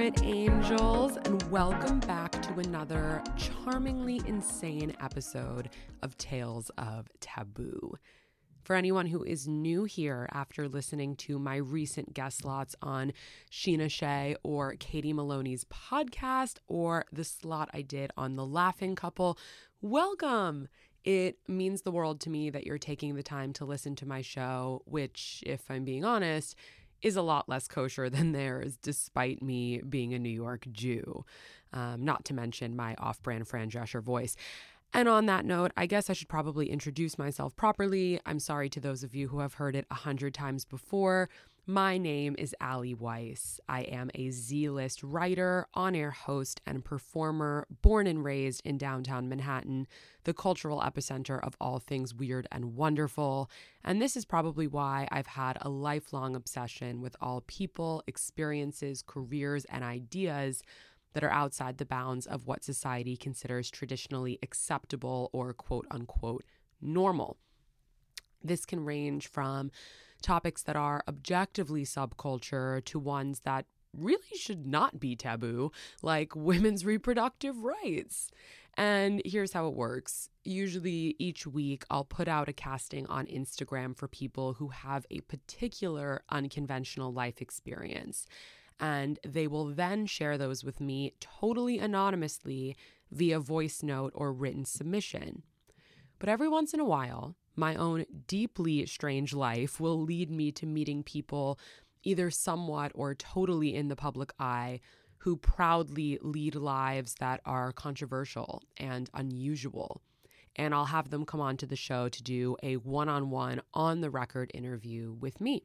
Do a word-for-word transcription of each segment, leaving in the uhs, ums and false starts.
it, angels, and welcome back to another charmingly insane episode of Tales of Taboo. For anyone who is new here after listening to my recent guest slots on Sheena Shea or Katie Maloney's podcast, or the slot I did on The Laughing Couple, welcome! It means the world to me that you're taking the time to listen to my show, which, if I'm being honest, is a lot less kosher than theirs, despite me being a New York Jew, um, not to mention my off-brand Fran Drescher voice. And on that note, I guess I should probably introduce myself properly. I'm sorry to those of you who have heard it a hundred times before. My name is Allie Weiss. I am a Z-list writer, on-air host, and performer, born and raised in downtown Manhattan, the cultural epicenter of all things weird and wonderful. And this is probably why I've had a lifelong obsession with all people, experiences, careers, and ideas that are outside the bounds of what society considers traditionally acceptable or quote-unquote normal. This can range from topics that are objectively subculture to ones that really should not be taboo, like women's reproductive rights. And here's how it works. Usually each week I'll put out a casting on Instagram for people who have a particular unconventional life experience. And they will then share those with me totally anonymously via voice note or written submission. But every once in a while, my own deeply strange life will lead me to meeting people either somewhat or totally in the public eye who proudly lead lives that are controversial and unusual. And I'll have them come on to the show to do a one-on-one on-the-record interview with me.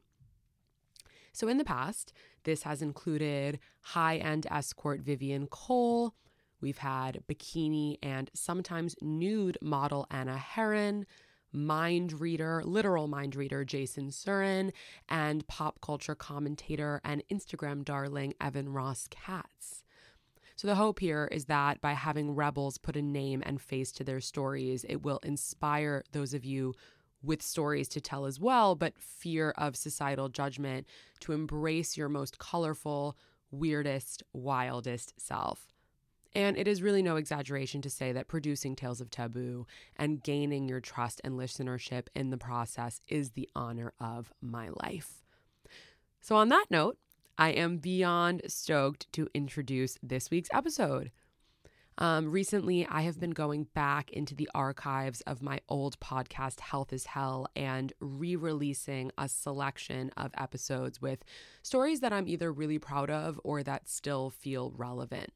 So in the past, this has included high-end escort Vivian Cole. We've had bikini and sometimes nude model Anna Heron, mind reader, literal mind reader Jason Surin, and pop culture commentator and Instagram darling Evan Ross Katz. So the hope here is that by having rebels put a name and face to their stories, it will inspire those of you with stories to tell as well, but fear of societal judgment, to embrace your most colorful, weirdest, wildest self. And it is really no exaggeration to say that producing Tales of Taboo and gaining your trust and listenership in the process is the honor of my life. So on that note, I am beyond stoked to introduce this week's episode. Um, recently, I have been going back into the archives of my old podcast, Health is Hell, and re-releasing a selection of episodes with stories that I'm either really proud of or that still feel relevant.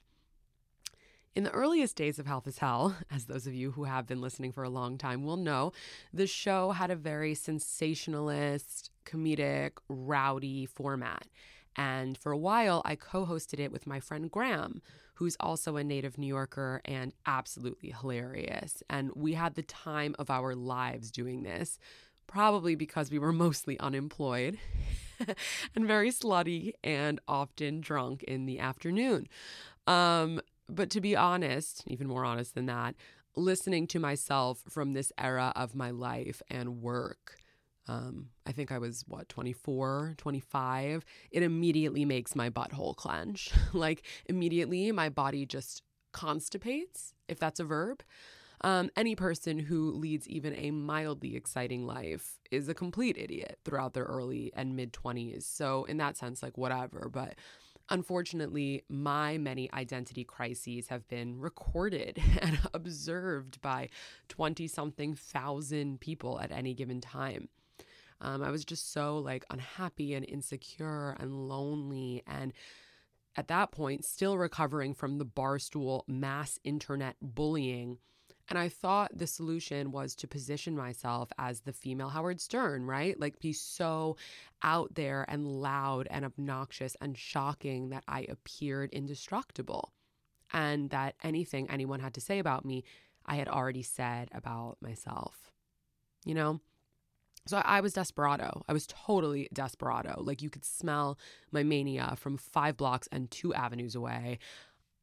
In the earliest days of Health is Hell, as those of you who have been listening for a long time will know, the show had a very sensationalist, comedic, rowdy format. And for a while, I co-hosted it with my friend Graham, who's also a native New Yorker and absolutely hilarious. And we had the time of our lives doing this, probably because we were mostly unemployed and very slutty and often drunk in the afternoon. Um, but to be honest, even more honest than that, listening to myself from this era of my life and work, Um, I think I was, what, twenty-four, twenty-five. It immediately makes my butthole clench. Like, immediately my body just constipates, if that's a verb. Um, any person who leads even a mildly exciting life is a complete idiot throughout their early and mid-twenties. So in that sense, like, whatever. But unfortunately, my many identity crises have been recorded and observed by twenty-something thousand people at any given time. Um, I was just so like unhappy and insecure and lonely, and at that point still recovering from the Barstool mass internet bullying. And I thought the solution was to position myself as the female Howard Stern, right? Like, be so out there and loud and obnoxious and shocking that I appeared indestructible, and that anything anyone had to say about me, I had already said about myself, you know? So I was desperado. I was totally desperado. Like, you could smell my mania from five blocks and two avenues away.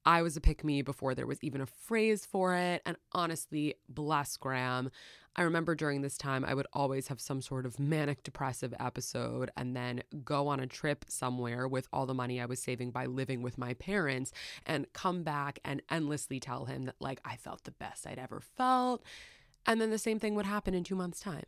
I was a pick-me before there was even a phrase for it. And honestly, bless Graham. I remember during this time, I would always have some sort of manic depressive episode and then go on a trip somewhere with all the money I was saving by living with my parents and come back and endlessly tell him that, like, I felt the best I'd ever felt. And then the same thing would happen in two months' time.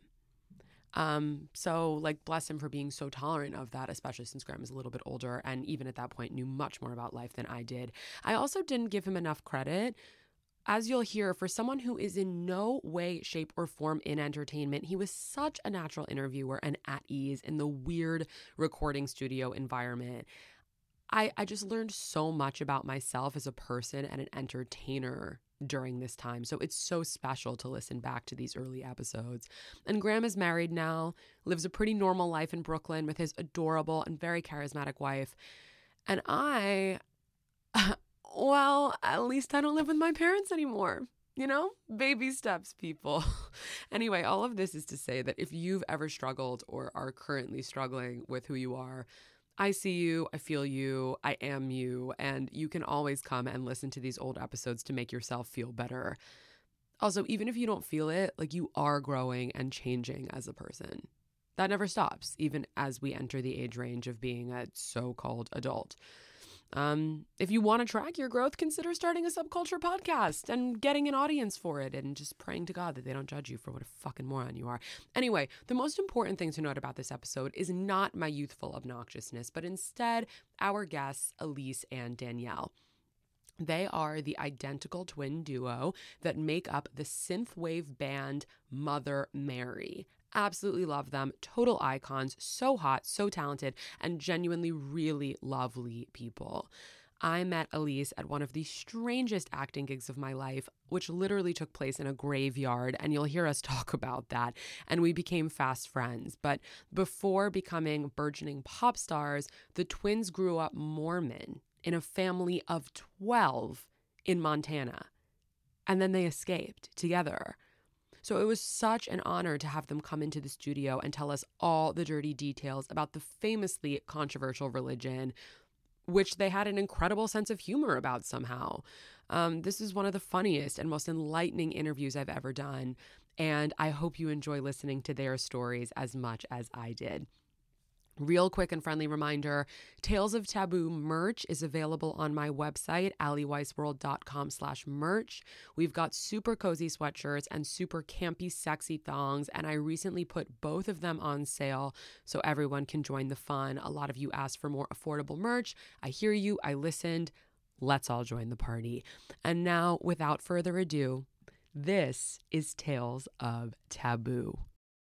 Um, so like, bless him for being so tolerant of that, especially since Graham is a little bit older and even at that point knew much more about life than I did. I also didn't give him enough credit. As you'll hear, for someone who is in no way, shape, or form in entertainment, he was such a natural interviewer and at ease in the weird recording studio environment. I, I just learned so much about myself as a person and an entertainer during this time. So it's so special to listen back to these early episodes. And Graham is married now, lives a pretty normal life in Brooklyn with his adorable and very charismatic wife. And I... well, at least I don't live with my parents anymore. You know, baby steps, people. Anyway, all of this is to say that if you've ever struggled or are currently struggling with who you are, I see you, I feel you, I am you, and you can always come and listen to these old episodes to make yourself feel better. Also, even if you don't feel it, like, you are growing and changing as a person. That never stops, even as we enter the age range of being a so-called adult. Um, if you want to track your growth, consider starting a subculture podcast and getting an audience for it and just praying to God that they don't judge you for what a fucking moron you are. Anyway, the most important thing to note about this episode is not my youthful obnoxiousness, but instead our guests, Elise and Danielle. They are the identical twin duo that make up the synthwave band Mother Mary. Absolutely love them. Total icons. So hot, so talented, and genuinely really lovely people. I met Elise at one of the strangest acting gigs of my life, which literally took place in a graveyard, and you'll hear us talk about that. And we became fast friends. But before becoming burgeoning pop stars, the twins grew up Mormon in a family of twelve in Montana. And then they escaped together. So it was such an honor to have them come into the studio and tell us all the dirty details about the famously controversial religion, which they had an incredible sense of humor about somehow. Um, this is one of the funniest and most enlightening interviews I've ever done, and I hope you enjoy listening to their stories as much as I did. Real quick and friendly reminder, Tales of Taboo merch is available on my website, allieweissworld.com slash merch. We've got super cozy sweatshirts and super campy, sexy thongs, and I recently put both of them on sale so everyone can join the fun. A lot of you asked for more affordable merch. I hear you. I listened. Let's all join the party. And now, without further ado, this is Tales of Taboo.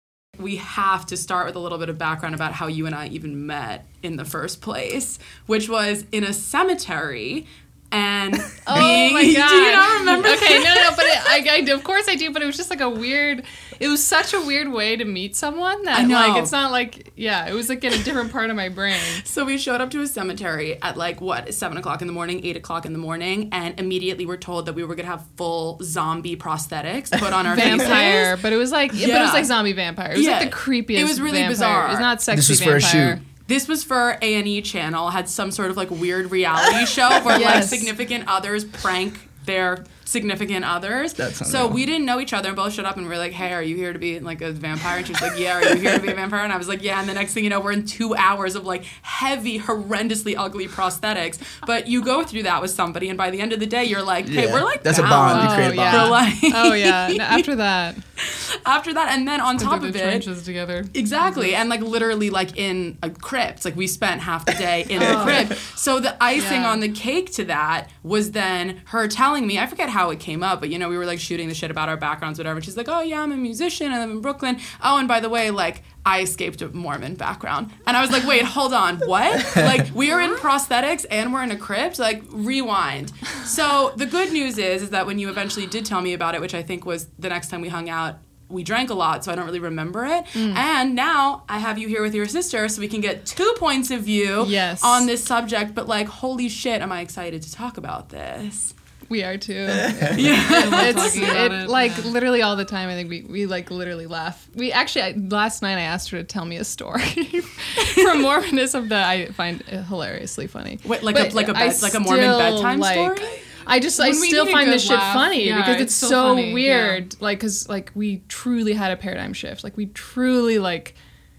We have to start with a little bit of background about how you and I even met in the first place, which was in a cemetery. And oh being, my god! Do you not remember? Okay, no, no, but it, I, I, of course I do. But it was just like a weird. It was such a weird way to meet someone that I know. like it's not like yeah. It was like in a different part of my brain. So we showed up to a cemetery at like what seven o'clock in the morning, eight o'clock in the morning, and immediately were told that we were gonna have full zombie prosthetics put on our vampire, faces. But it was like yeah. but it was like zombie vampire. It was yeah. like the creepiest. It was really vampire. bizarre. It was not sexy. This was vampire. for a shoot. This was for A and E Channel, had some sort of like weird reality show where Yes. like significant others prank their significant others. That sounds so real. we didn't know each other and both showed up and we were like, hey, are you here to be like a vampire? And she was like, yeah, are you here to be a vampire? And I was like, yeah. And the next thing you know, we're in two hours of like heavy, horrendously ugly prosthetics. But you go through that with somebody and by the end of the day, you're like, hey, Yeah. we're like That's a down. bond. You create a yeah. bond. We're like, Oh yeah. No, after that, after that, and then on top through of the it, trenches together. exactly, and like literally like in a crypt. Like we spent half the day in the crypt. So the icing Yeah. on the cake to that was then her telling me, I forget how it came up, but you know, we were like shooting the shit about our backgrounds, whatever. She's like, oh yeah, I'm a musician, I live in Brooklyn. Oh, and by the way, like I escaped a Mormon background. And I was like, wait, hold on, what? Like we are in prosthetics and we're in a crypt? Like rewind. So the good news is, is that when you eventually did tell me about it, which I think was the next time we hung out, we drank a lot, so I don't really remember it. Mm. And now I have you here with your sister, so we can get two points of view Yes. on this subject. But like, holy shit, am I excited to talk about this. We are too. Yeah. It's talking about it, it, like yeah. literally all the time. I think we, we like literally laugh. We actually I, last night I asked her to tell me a story from Mormonism that I find hilariously funny. Wait, like But a like a I bed, like a Mormon still, bedtime like, story? I just I When we still need a find good this shit laugh, funny yeah, because it's it's, so so funny, weird. Like, cause like we truly had a paradigm shift. Like we truly like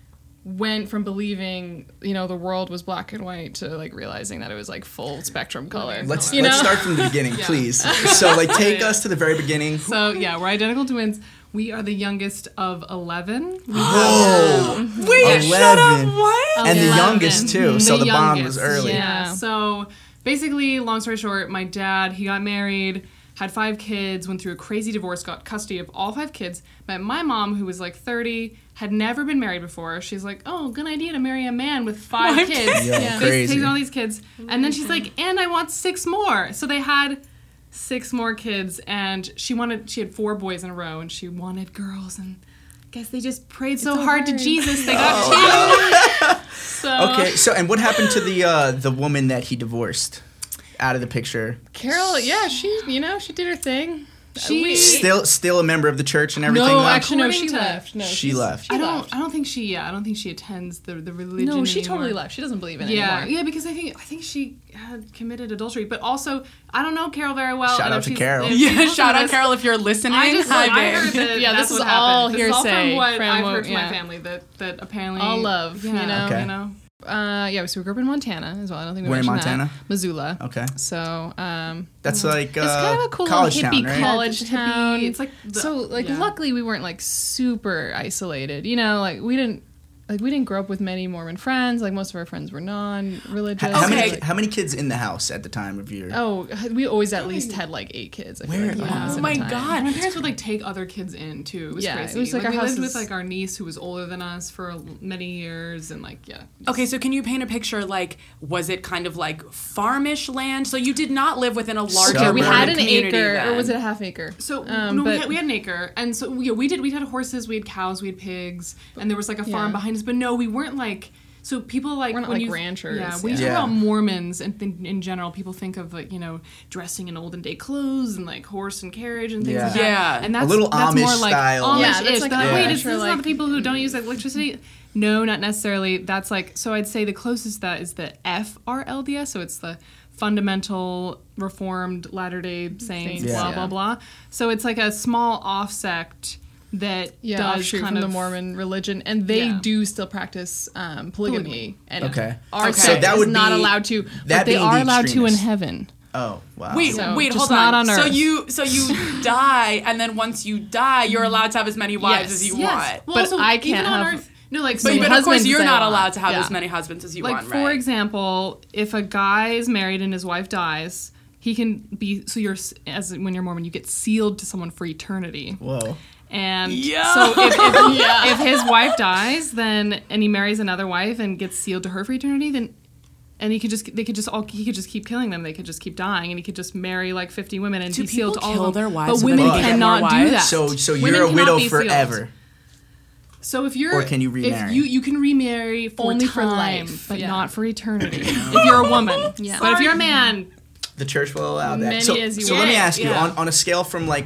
went from believing you know the world was black and white to like realizing that it was like full spectrum color. Let's You let's know? start from the beginning, please. So like take us to the very beginning. So yeah, we're identical twins. We are the youngest of eleven. We Whoa. Wait, shut up! eleven. What? And the eleven. youngest too, so the bond was youngest, early. Yeah. Yeah. So basically, long story short, my dad, he got married, had five kids, went through a crazy divorce, got custody of all five kids. Met my mom, who was like thirty, had never been married before. She's like, oh, good idea to marry a man with five Five kids. kids? Yo, Yeah. crazy. Takes all these kids. And then she's like, and I want six more. So they had six more kids, and she wanted, she had four boys in a row, and she wanted girls, and I guess they just prayed so, so hard, to hard. Jesus, they got two. So, Okay, so and what happened to the uh, the woman that he divorced? Out of the picture. Carol, yeah, she you know she did her thing. She- We- Still still a member of the church and everything. no, though? actually no, According she to- left. No, She she's- left. I don't. left. I don't think she. Yeah, I don't think she attends the the religion. No, she anymore. totally left. She doesn't believe in it Yeah, anymore. yeah, because I think I think she had committed adultery, but also I don't know Carol very well. Shout and out if to she's- Carol. if she's Yeah, listening shout to out this, Carol if you're listening. I just Hi, I heard babe. that Yeah, that's this is what happened. all This is all hearsay from what from I've what- heard from my yeah. family that that apparently All love, you yeah, know? Okay. you know. Uh, yeah, so we grew up in Montana as well. I don't think we Where in mentioned Montana? that. Missoula. Okay. So, um, That's like uh, it's kind of a cool college little hippie town, right? college Hippie, town. it's like the- so, like, yeah. luckily we weren't like super isolated. You know, like we didn't like we didn't grow up with many Mormon friends. Like most of our friends were non-religious. How, how Okay. many how many kids in the house at the time of your? Oh, we always at least had like eight kids. I feel Where- like, oh once Oh at a my time. god. My parents would like take other kids in too. It was Yeah, it crazy. was, like, our we house lived with is- like our niece who was older than us for many years, and like yeah. Okay, so can you paint a picture? Like, was it kind of like farmish land? So you did not live within a larger Suburban. We had an community acre, then. or was it a half acre? So Um, no, we, but- had, we had an acre, and so we, we did. We had horses, we had cows, we had pigs, and there was like a farm Yeah. behind us. But no, we weren't like. So people like We're not, when like, you, ranchers, Yeah, when you yeah. talk about Mormons and in, in general, people think of like you know dressing in olden day clothes and like horse and carriage and things Yeah. like that. Yeah. and that's little that's Amish more like style. Amish-ish. Yeah, that's like They're like, a wait, Amish is or, this not like- the people who don't use electricity? No, not necessarily. That's like so. I'd say the closest to that is the F R L D S. So it's the Fundamental Reformed Latter Day Saints. Saints, Blah yeah. blah blah. So it's like a small offsect that Yeah, does offshoot kind from of the Mormon religion, and they Yeah. do still practice um, polygamy. And Okay. our Okay. sect So that is would not be- allowed to, that but they being are the allowed to in extremists. heaven. Oh wow. Wait, So, wait, just hold not on. on So Earth. you, so you die, and then once you die, you're allowed to have as many wives Yes. as you yes. want. Well, But also, I can't even on have- Earth. No, like But, so but of course, husbands you're that not I want. allowed to have Yeah. as many husbands as you like want, for right? example, if a guy is married and his wife dies, he can be so you're s- as when you're Mormon, you get sealed to someone for eternity. Whoa. And Yeah. so if, if, Yeah. if his wife dies, then and he marries another wife and gets sealed to her for eternity, then and he could just they could just all he could just keep killing them. They could just keep dying, and he could just marry like fifty women and Do be sealed to people all kill of them. their wives but so women that they get more cannot do wives? that. So so Women you're a cannot widow be sealed. forever. So if you're Or can you remarry? If you you can remarry for Only for time, life, but yeah. not for eternity. If you're a woman, Yeah. But if you're a man, The church will allow that. Many so as you so let me want. ask you Yeah. on, on a scale from like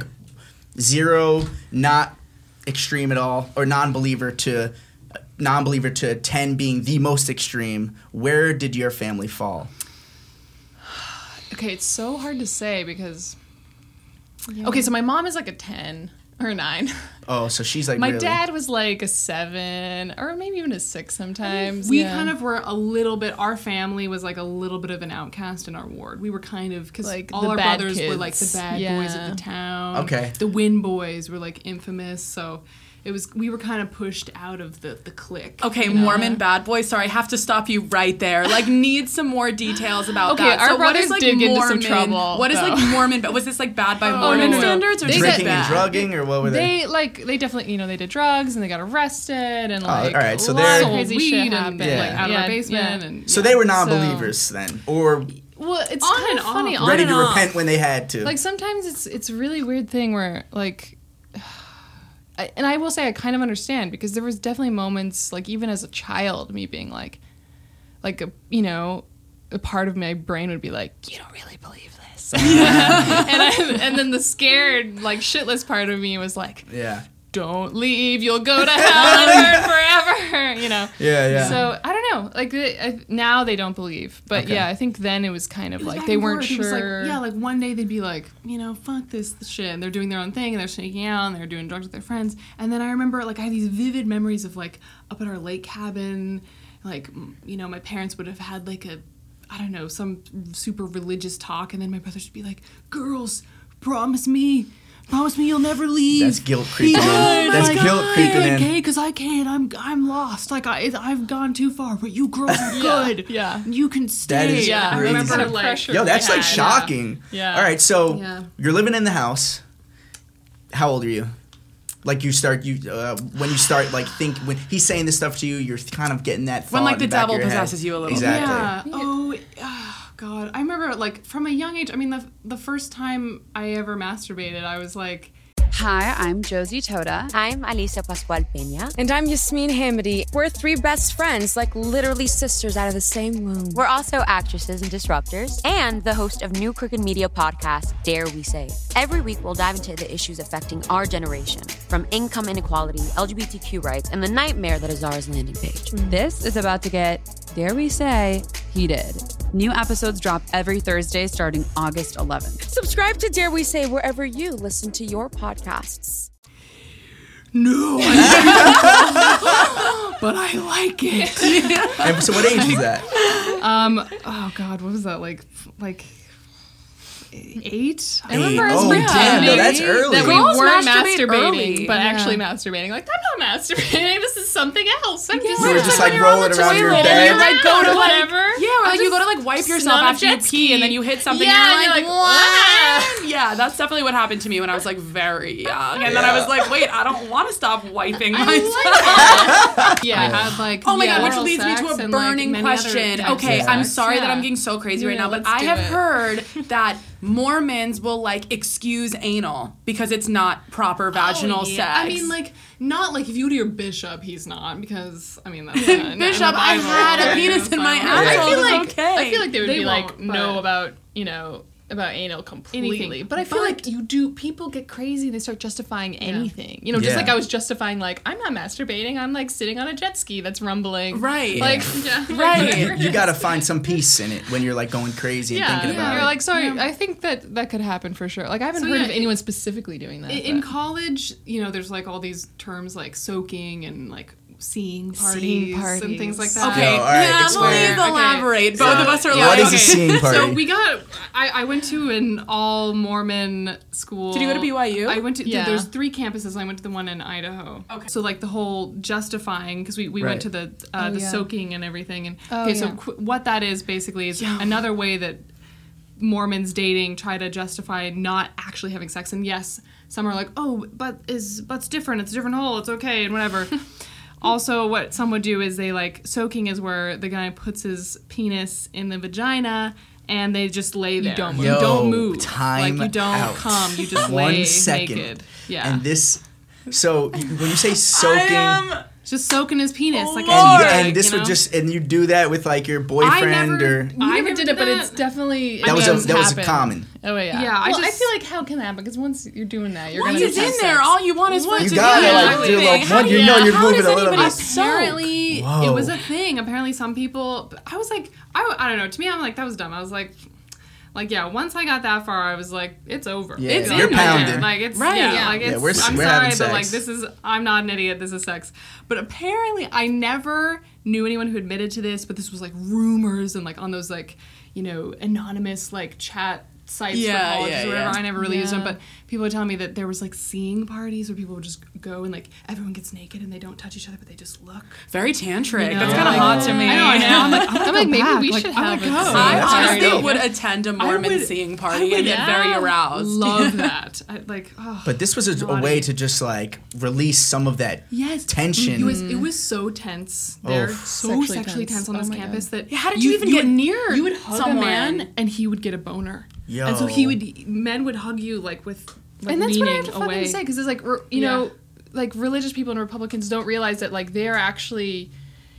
zero, not extreme at all, or non-believer to non-believer to ten being the most extreme, where did your family fall? Okay, it's so hard to say because. Okay, so my mom is like a ten or a nine. Oh, so she's like My really, dad was like a seven or maybe even a six sometimes. we yeah. kind of were a little bit. Our family was like a little bit of an outcast in our ward. We were kind of because Like all the our bad brothers were like the kids. bad boys Yeah. of the town. Okay. the Win boys were like infamous. So it was we were kind of pushed out of the the clique. Okay, you know? Mormon bad boy. Sorry, I have to stop you right there. Like, need some more details about Okay, that. our so what is brothers like did get into some Mormon? trouble, What is like though. Mormon? But was this like bad by Oh, Mormon no, no. standards, or They just drinking bad? and drugging, or what were they? They like they definitely you know they did drugs and they got arrested and Oh, like all right, so a they're- lot of crazy weed shit and happened. like Yeah. out of Yeah, our basement yeah. and so yeah. they were non-believers then, or Well, it's On kind and of funny. off. On ready and to off. repent when they had to. Like sometimes it's it's a really weird thing where like, I, and I will say I kind of understand because there was definitely moments like even as a child me being like, like a, you know, a part of my brain would be like, you don't really believe this. and, I, and then the scared, like, shitless part of me was like, Yeah. don't leave, you'll go to hell and burn forever, you know? Yeah, yeah. So, I don't know. Like, they, I, now they don't believe. But, Okay. yeah, I think then it was kind of It was like back they and weren't forth. It was sure. like, yeah, like one day they'd be like, you know, fuck this shit. And they're doing their own thing and they're sneaking out and they're doing drugs with their friends. And then I remember, like, I have these vivid memories of, like, up at our lake cabin, like, m- you know, my parents would have had, like, a, I don't know, some super religious talk. And then my brothers would be like, girls, promise me. Promise me you'll never leave. That's guilt creeping in. Oh my That's God. guilt creeping in. Okay, because I can't. I'm I'm lost. Like I I've gone too far. But you girls are good. yeah. You can stay. That is yeah, I crazy. remember the Like- pressure. Yo, that's we like had. shocking. Yeah. All right, so Yeah. you're living in the house. How old are you? Like you start you uh, when you start like think when he's saying this stuff to you, you're kind of getting that thought When, like, in the back of devil your head. possesses you a little. Exactly. Yeah. Oh, oh, God. I remember like from a young age. I mean, the the first time I ever masturbated, I was like. Hi, I'm Josie Toda. I'm Alicia Pascual Peña. And I'm Yasmin Hamady. We're three best friends, like literally sisters out of the same womb. We're also actresses and disruptors, and the host of new Crooked Media podcast, Dare We Say. Every week, we'll dive into the issues affecting our generation, from income inequality, L G B T Q rights, and the nightmare that is Zara's landing page. This is about to get, dare we say, heated. New episodes drop every Thursday starting August eleventh. Subscribe to Dare We Say wherever you listen to your podcasts. No, but I like it. And so what age is that? Um. Oh God, what was that like? Like eight? I remember Eight. us Oh, pretending damn, no, that's early. that we Girls weren't masturbate masturbating, early. but Yeah. actually masturbating. Like, I'm not masturbating. This is something else. I'm just You were just like When you're on rolling the around your toilet and bed. you like go to like whatever. yeah, or like you go to like wipe yourself Snot a after you jet pee ski. and then you hit something Yeah, and you're and like, you're like, what? Yeah, that's definitely what happened to me when I was like very young, and then I was like, wait, I don't want to stop wiping myself. Yeah, I had like Oh my yeah, god, which oral leads me sex to a and, like, burning many other question. types of Okay, I'm sex. sorry that Yeah. I'm getting so crazy Yeah, right now, but let's I do have it. heard that Mormons will like excuse anal because it's not proper vaginal Oh, sex. yeah. I mean, like, not like if you go to your bishop, he's not, because, I mean, that's not, Bishop, I've had a penis in my I asshole. feel It's like okay. I feel like they would They be like won't, know but- about you know about anal completely, Anything. but I feel But- like you do. People get crazy. They start justifying anything. You know, just Yeah. like I was justifying like I'm not masturbating. I'm like sitting on a jet ski that's rumbling. Right. Like yeah. Right. You, you got to find some peace in it when you're like going crazy and Yeah, thinking about you're it. like sorry. I think that that could happen for sure. Like I haven't So, heard yeah, of anyone specifically doing that. In, in but- college, you know, there's like all these terms like soaking and like seeing parties, Seeing and things like parties. that. Okay, Yo, all right, yeah, explain. please elaborate. Both of us are What like, is a okay. seeing party? So we got. I, I went to an all Mormon school. Did you go to B Y U? I went to. Yeah. There's three campuses. And I went to the one in Idaho. Okay. So like the whole justifying because we, we Right. went to the uh, Oh, the yeah. soaking and everything and Oh, okay so yeah. qu- what that is basically is another way that Mormons dating try to justify not actually having sex. And yes, some are like, oh, but is but's different. It's a different hole. It's okay and whatever. Also, what some would do is they like soaking is where the guy puts his penis in the vagina and they just lay there. don't You Yo, don't move. time like you don't out. come. You just One lay second. naked. Yeah. And this, so when you say soaking, I am just soaking his penis. Oh, like and, you, a and stick, this you know? would just, and you do that with like your boyfriend never- or We I never never did did it, but that. it's definitely that was a, does that was happen. common. Oh yeah, Yeah, I Well, I just- feel like how can that? Because once you're doing that, you're Once gonna it's have in sex. there, all you want is for it You to gotta be like moving. do like How one, do you know you're how moving does a little anybody bit. soak? Apparently, Whoa. it was a thing. Apparently, some people. I was like, I, I don't know. To me, I'm like, that was dumb. I was like, like yeah. Once I got that far, I was like, it's over. Yeah, it's you're in there. pounding. Like it's Right. yeah. Yeah. Like Yeah, it's. we're- I'm we're sorry, having but like sex. this is. I'm not an idiot. This is sex. But apparently, I never knew anyone who admitted to this. But this was like rumors and like on those like you know anonymous like chat sites Yeah, for colleges yeah, or whatever. yeah. I never really used them, Yeah. but people would tell me that there was like seeing parties where people would just go and like everyone gets naked and they don't touch each other, but they just look. Very tantric. You know? That's kind of Like- hot to me. I know. I know. I'm like, I'm, I'm like maybe we Like, should I'm have gonna a go. scene. I That's honestly very would dope. attend a Mormon would- seeing I party would and get very aroused. Love that. I, like, oh, But this was a, a naughty. way to just like release some of that yes tension. It was it was so tense. Oh. They're so Sexually sexually, tense. tense. on Oh this my campus God. that Yeah, how did you even get would, near You would hug someone? a man and he would get a boner. Yo. And so he would men would hug you like with like And that's what I leaning have to away. fucking say because it's like r- you Yeah. know, like religious people and Republicans don't realize that like they're actually,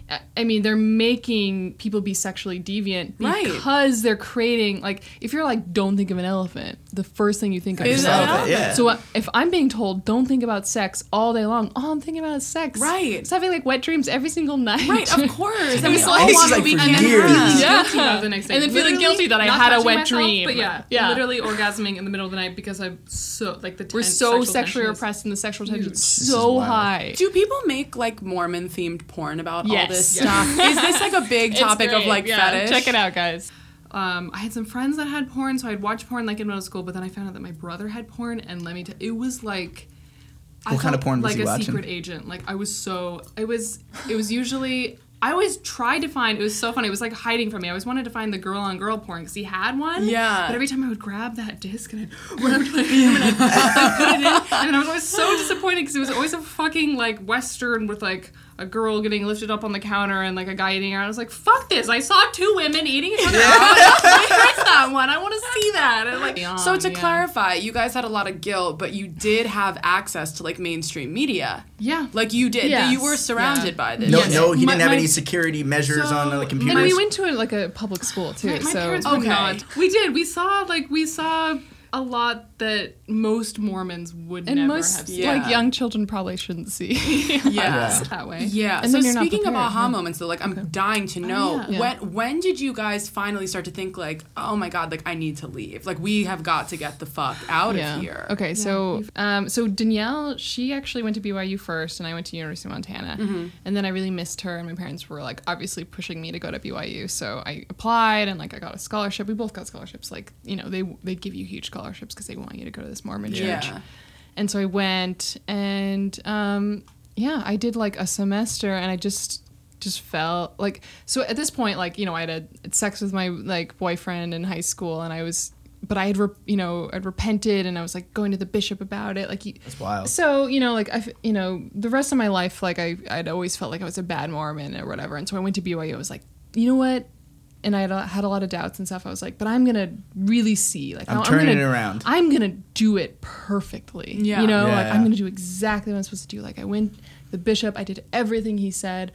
I- I mean, they're making people be sexually deviant Right. because they're creating, like, if you're like, don't think of an elephant, the first thing you think of Is is an an elephant. elephant, yeah. So uh, if I'm being told, don't think about sex all day long, all I'm thinking about is sex. Right. It's having like wet dreams every single night. Right, of course. And we all like- This want is to like be for and then years. have- Yeah. Guilty about the next day. And then feeling Literally guilty that I not had a touching wet myself, dream. But yeah, Yeah. literally orgasming in the middle of the night because I'm so like the We're tense so sexual sexually tension is- repressed and the sexual tension is is so wild. high. Do people make like Mormon themed porn about all Yes. this Yes. stuff? Is this like a big It's topic of great. like Yeah, fetish? Check it out, guys. Um, I had some friends that had porn, so I'd watch porn like in middle school. But then I found out that my brother had porn, and let me tell, it was like. I What kind of felt porn was like he a watching? secret agent. Like I was so. It was. It was usually. I always tried to find. It was so funny. It was like hiding from me. I always wanted to find the girl on girl porn because he had one. Yeah. But every time I would grab that disc and I'd run over to like him and I'd I'd put it in, and then I was always so disappointed because it was always a fucking like western with like a girl getting lifted up on the counter and like a guy eating her. I was like, fuck this. I saw two women eating each other out. Where's that one? I want to see that. And like, So to yeah. clarify, you guys had a lot of guilt, but you did have access to like mainstream media. Yeah. Like you did. Yes. You were surrounded Yeah. by this. No, Yes. no, he My- didn't have my- any security measures So- on the and computers. And we went to like a public school too. My, my so parents would Okay. not. We did. We saw like we saw a lot that most Mormons would and never most have seen. Yeah. like young children probably shouldn't see. Yeah. that way. Yeah. And so then you're not speaking of prepared, aha yeah. moments, though, like I'm dying to know yeah. when when did you guys finally start to think like, oh my god, like I need to leave, like we have got to get the fuck out of here. Okay, so um, so Danielle, she actually went to B Y U first, and I went to University of Montana, Mm-hmm. and then I really missed her, and my parents were like obviously pushing me to go to B Y U, so I applied, and like I got a scholarship. We both got scholarships. Like you know they they give you huge scholarships because they want you to go to this Mormon Yeah. church, and so I went, and um, yeah, I did like a semester, and I just just felt like so at this point like you know I had had sex with my like boyfriend in high school, and I was but I had re- you know I'd repented, and I was like going to the bishop about it, like he, That's wild. so you know like I f- you know the rest of my life like I I'd always felt like I was a bad Mormon or whatever, and so I went to B Y U. I was like, you know what, and I had, a- had a lot of doubts and stuff. I was like, but I'm gonna really see, like I'm I'm turning gonna, it around. I'm gonna do it perfectly. Yeah. You know, Yeah, like yeah. I'm gonna do exactly what I'm supposed to do. Like I went to the bishop, I did everything he said,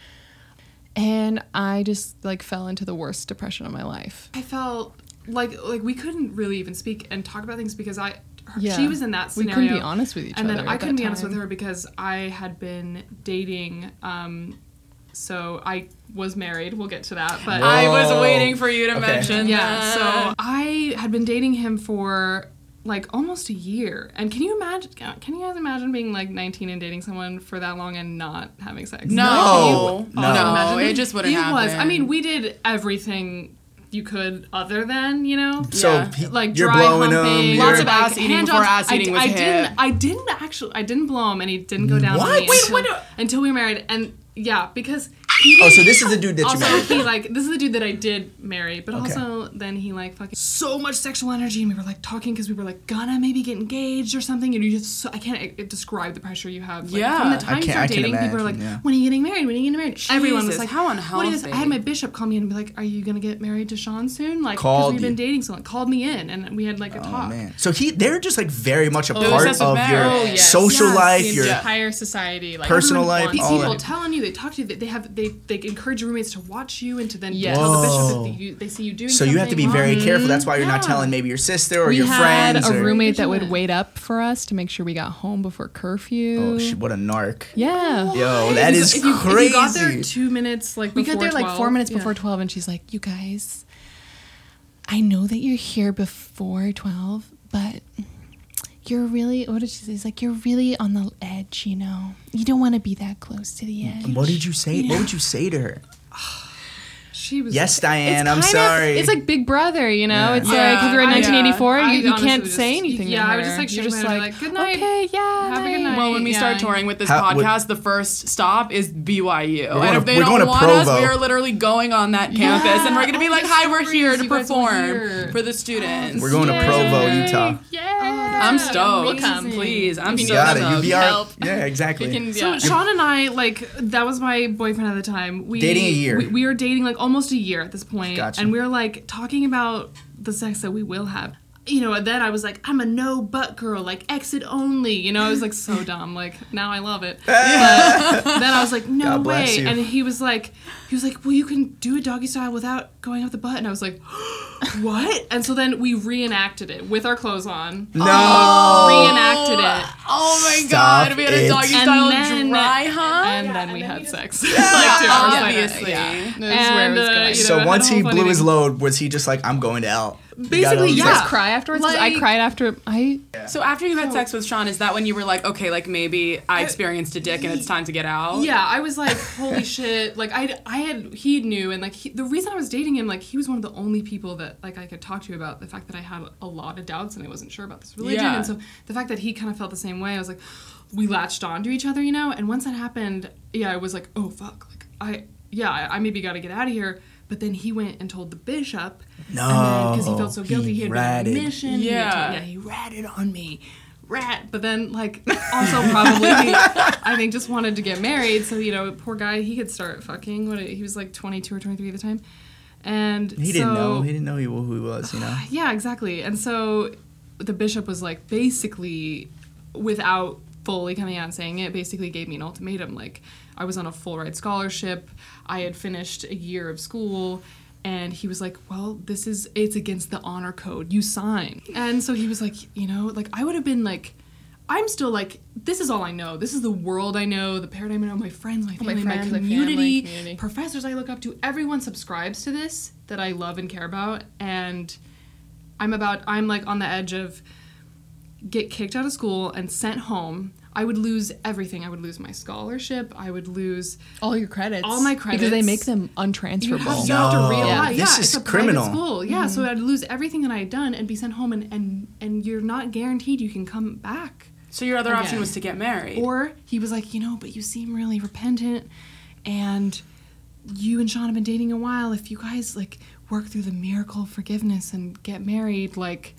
and I just like fell into the worst depression of my life. I felt like like we couldn't really even speak and talk about things because I her, Yeah. she was in that We scenario. couldn't be honest with each and other then I at couldn't that be honest with time. her because I had been dating. Um, so I was married. We'll get to that, but I was Whoa. waiting for you to Okay. mention yeah. that. So I had been dating him for like almost a year. And can you imagine? Can you guys imagine being like nineteen and dating someone for that long and not having sex? No, No. no, No. no, it just wouldn't He happen. was. I mean, we did everything you could other than, you know. So Yeah. he- Like you're dry blowing humping, him. Lots you're- of ass eating hand before jobs. ass eating I, was I hip. didn't. I didn't actually. I didn't blow him, and he didn't go down What? on me Wait, until, wait, wait. until we were married. And yeah, because he Oh, didn't- so this is the dude that you also, married. he like this is the dude that I did marry, but Okay. also then he like fucking so much sexual energy, and we were like talking because we were like gonna maybe get engaged or something, and you just so, I can't uh, describe the pressure you have. Like, Yeah. from the I time you can't- start I can dating, people are like, imagine, yeah. when are you getting married? When are you getting married? Everyone was Jesus, like, how what is this? unhealthy. I had my bishop call me in and be like, are you gonna get married to Sean soon? Like, because Called we've been you. dating so long. Called me in, and we had like a Oh talk. man. So he they're just like very much a Oh, part obsessive of marriage. your Oh, yes. social Yes, life, The your entire society, like personal everyone life, wants These all people that. tell on you, they talk to you, they, they have they they encourage your roommates to watch you and to then Yes. tell the bishop Whoa. that you, they see you doing So you have to be something very wrong. careful. That's why you're not Yeah. telling maybe your sister or we your had friends. a or, roommate that would Vigilant. wait up for us to make sure we got home before curfew. Oh, shit, what a narc. Yeah. Yo, that is if you, crazy. If you got there two minutes like We before got there like four twelve, minutes yeah. before twelve, and she's like, "You guys, I know that you're here before twelve, but you're really, what did she say? It's like, you're really on the edge, you know? You don't want to be that close to the edge." What did you say? What would you say to her? She was Yes, Diane, It's I'm kind of- sorry. it's like Big Brother, you know? Yeah. It's Yeah, like, if you're in I- nineteen eighty-four, I you, you honestly can't would say just- anything yeah, to I her. would just, like, You're shake just my head like, and be like, "Good night. okay, yeah, Have a good night." night. Well, when we start Yeah. touring with this How- would- podcast, the first stop is B Y U. going And to- if they we're don't going to want us, Provo. we are literally going on that campus, and we're going to be Oh, like, the "Hi, we're here to stories you guys will perform hear. for the students." We're going to Provo, Utah. Yeah. I'm stoked. We'll come. Please, I'm You so Got it. stoked. You be our, Help. yeah, exactly. We can, So yeah. Sean and I, like, that was my boyfriend at the time. We, Dating a year. We, we were dating like almost a year at this point, Gotcha. and we were like talking about the sex that we will have. you know, and then I was like, I'm a no butt girl, like exit only. You know, I was like so dumb. Like now I love it. But then I was like, no God bless way. you. And he was like, he was like, well, you can do a doggy style without going up the butt. And I was like, what? And so then we reenacted it with our clothes on. No. Reenacted it. Oh my Stop god, we had a it. doggy And style then- dry hunt. And then we had sex. Yeah, like two hours later. obviously. Yeah. This is where And, it was uh, going. you know, So had once a he whole blew funny his thing. load, was he just like, I'm going to L? You Basically, gotta- Did you yeah. guys cry afterwards? 'Cause I Like- cried after I. So after you had sex with Sean, is that when you were like, okay, like maybe I experienced a dick and it's time to get out? Yeah, I was like, holy shit. Like, I, I had, he knew, and like, he, the reason I was dating him, like, he was one of the only people that, like, I could talk to about the fact that I had a lot of doubts and I wasn't sure about this religion. Yeah. And so the fact that he kind of felt the same way, I was like, we latched on to each other, you know? And once that happened, yeah, I was like, oh, fuck. Like, I, yeah, I, I maybe got to get out of here. But then he went and told the bishop. No, Because he felt so guilty. he He, had been on ratted. a mission. He had Yeah. told- yeah, he ratted on me. Rat. But then, like, also probably, I think, just wanted to get married. So, you know, poor guy, he could start fucking. What He was like twenty-two or twenty-three at the time. And He didn't so- know. He didn't know who who he was, you know? Yeah, exactly. And so the bishop was like, basically, without fully coming out and saying it, basically gave me an ultimatum. Like, I was on a full ride scholarship. I had finished a year of school. And he was like, well, this is, it's against the honor code. You sign. And so he was like, you know, like, I would have been like, I'm still like, this is all I know. This is the world I know, the paradigm I know, my friends, my family, my, friends, my community, family, community. professors I look up to. Everyone subscribes to this that I love and care about. And I'm about, I'm like on the edge of get kicked out of school and sent home. I would lose everything. I would lose my scholarship. I would lose All your credits. All my Because they credits. make them You have, untransferable. you have to No. realize, This yeah, is it's a criminal. private school. Yeah, so I'd lose everything that I had done and be sent home, and, and, and you're not guaranteed you can come back. So your other option Again. was to get married. Or he was like, you know, but you seem really repentant, and you and Sean have been dating a while. If you guys, like, work through the miracle of forgiveness and get married, like,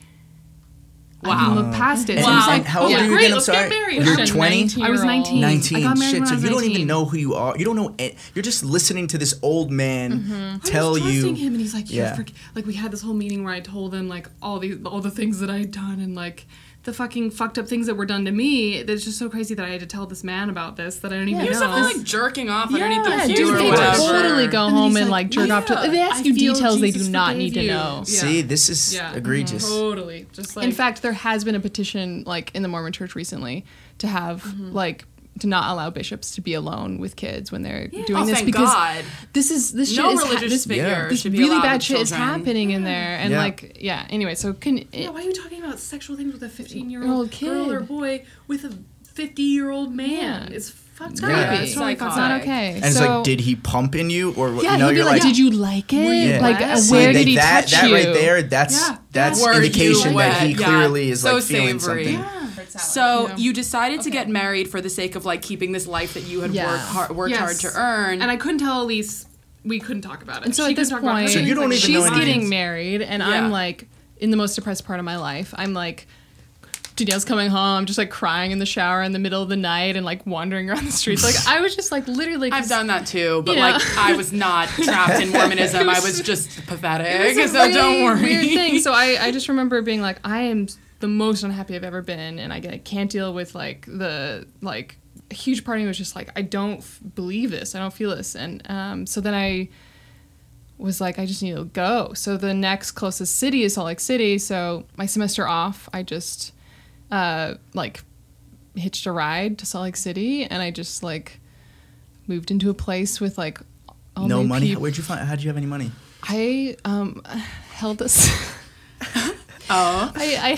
I can look past it. So And- he's like, and how oh, old yeah, are you great, again? I'm let's sorry. get married. You're I'm twenty? I was nineteen. nineteen. I got married Shit, when so I was you don't even nineteen. know who you are. You don't know. a- You're just listening to this old man tell I was you. trusting him, and he's like, You're Yeah. yeah. like we had this whole meeting where I told him like all these all the things that I had done and like the fucking fucked up things that were done to me. That's just so crazy that I had to tell this man about this that I don't even He was know. definitely like jerking off underneath Yeah, the dude, pew or they They whatever. totally go And then home he's and like, like jerk off to. yeah, They ask I you feel details they Jesus do not forgave need to you. know. Yeah. See, this is Yeah. egregious. Totally, just like In fact, there has been a petition like in the Mormon Church recently to have Mm-hmm. like to not allow bishops to be alone with kids when they're doing Oh, this thank because God. this is this shit No is ha- religious this, figure Yeah. this should be really allowed bad with shit is children. happening in there and Yeah. like yeah anyway so can it, yeah, why are you talking about sexual things with a fifteen-year-old Old girl or kid. boy with a fifty-year-old man? Yeah. It's fucked Yeah. up. It's It's totally fucked it's not up. okay. And it's so, like, did he pump in you, or what? yeah, you know, he'd be you're like, like, did you like it? you Yeah. Like, wet? uh, See, where they- did he that, touch that you? right there, that's Yeah. that's Were you indication that he wet? Yeah. clearly is So like feeling savory. something. So Yeah. you decided to get married for the sake of like keeping this life that you had Yeah. worked hard, worked Yes. hard to earn. And I couldn't tell Elise. We couldn't talk about it. And so She at this couldn't talk about point, her So you don't feelings, even like, know she's anything. getting married, and Yeah. I'm like in the most depressed part of my life. I'm like, Danielle's coming home. I'm just like crying in the shower in the middle of the night and like wandering around the streets. Like I was just like literally. I've done that too, but You know. like I was not trapped in Mormonism. I was just pathetic. It's a So don't really worry. Weird thing. So I, I just remember being like, I am the most unhappy I've ever been, and I, I can't deal with like the like a huge part of me was just like I don't f- believe this. I don't feel this, and um, so then I was like, I just need to go. So the next closest city is Salt Lake City. So my semester off, I just uh, like hitched a ride to Salt Lake City, and I just like moved into a place with like all No new money. peop- Where'd you find? How'd you have any money? I um held this. Oh, I,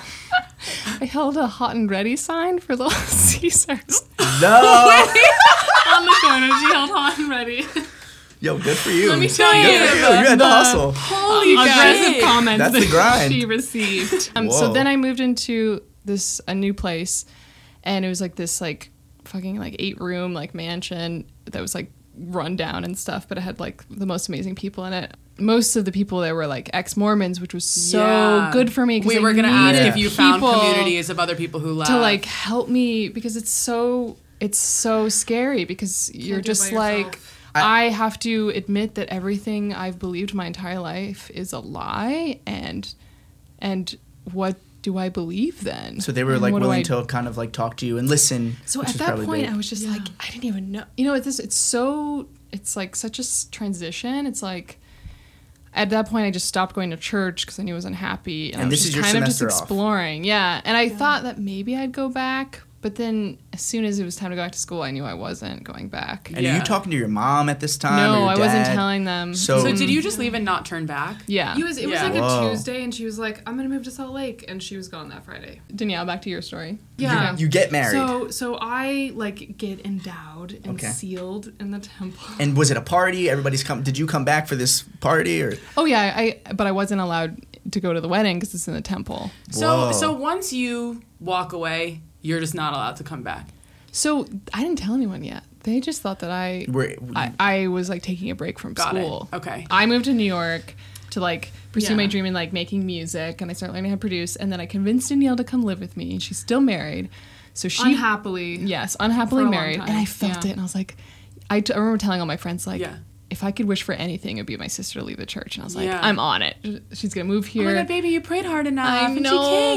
I I held a hot and ready sign for Little Caesars. No. on the corner. She held hot and ready. Yo, good for you. Let me tell Good you, for you. You had the hustle. holy Aggressive shit. comments That's the that grind. she received. Um, so Whoa. then I moved into this a new place, and it was like this like fucking like eight room like mansion that was like run down and stuff, but it had like the most amazing people in it. Most of the people there were like ex-Mormons, which was so Yeah. good for me. 'cause We I were gonna ask needed if you found people communities of other people who left to like help me because it's so it's so scary because you're do it just by like yourself. I, have to admit that everything I've believed my entire life is a lie and and what do I believe then? So they were And like what do willing I- to kind of like talk to you and listen. So which at is that probably point, great. I was just like, I didn't even know. You know, it's it's so it's like such a s- transition. It's like at that point, I just stopped going to church because I knew I was unhappy, and, And I was this just is your kind of just semester off. exploring. Yeah, and I thought that maybe I'd go back, but then as soon as it was time to go back to school, I knew I wasn't going back. And are Yeah. you talking to your mom at this time? or No, your I wasn't dad? telling them. So, So did you just leave and not turn back? Yeah, It was it was Yeah. like Whoa. a Tuesday, and she was like, "I'm gonna move to Salt Lake," and she was gone that Friday. Danielle, back to your story. Yeah. you, you get married. So so I like get endowed and Okay. sealed in the temple. and was it a party? Everybody's come. Did you come back for this party or? Oh yeah, I but I wasn't allowed to go to the wedding because it's in the temple. So Whoa. so once you walk away, you're just not allowed to come back. So I didn't tell anyone yet. They just thought that I Were, I, I was like taking a break from Got it. school. Okay. I moved to New York to like pursue Yeah. my dream in like making music, and I started learning how to produce. And then I convinced Danielle to come live with me. She's still married, so she Unhappily. yes, unhappily For a long married. time. And I felt Yeah. it, and I was like, I, t- I remember telling all my friends like. Yeah. If I could wish for anything, it'd be my sister to leave the church. And I was like, Yeah. I'm on it. She's gonna move here. Oh my god, baby, you prayed hard enough. I and know,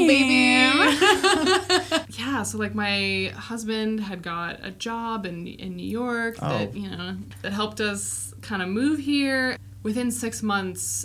she came. baby. Yeah, so like my husband had got a job in in New York Oh. that, you know, that helped us kind of move here. Within six months,